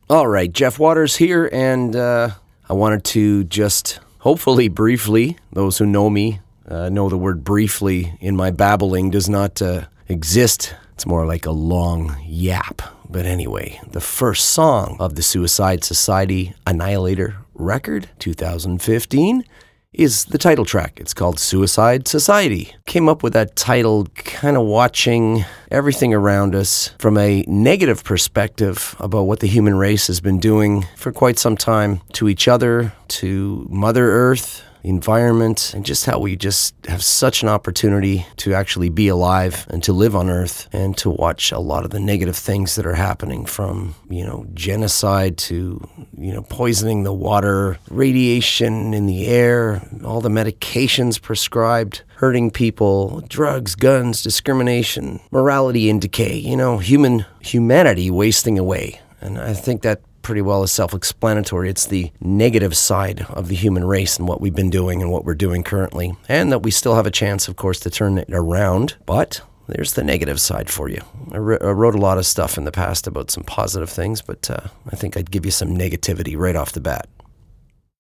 All right, Jeff Waters here, and I wanted to just hopefully briefly, those who know me know the word briefly in my babbling does not exist. It's more like a long yap. But anyway, the first song of the Suicide Society Annihilator record, 2015, is the title track. It's called Suicide Society. Came up with that title kind of watching everything around us from a negative perspective about what the human race has been doing for quite some time to each other, to Mother Earth, environment, and just how we just have such an opportunity to actually be alive and to live on Earth and to watch a lot of the negative things that are happening from, genocide to, poisoning the water, radiation in the air, all the medications prescribed, hurting people, drugs, guns, discrimination, morality in decay, humanity wasting away. And I think that pretty well is self-explanatory. It's the negative side of the human race and what we've been doing and what we're doing currently. And that we still have a chance, of course, to turn it around. But there's the negative side for you. I wrote a lot of stuff in the past about some positive things, but I think I'd give you some negativity right off the bat.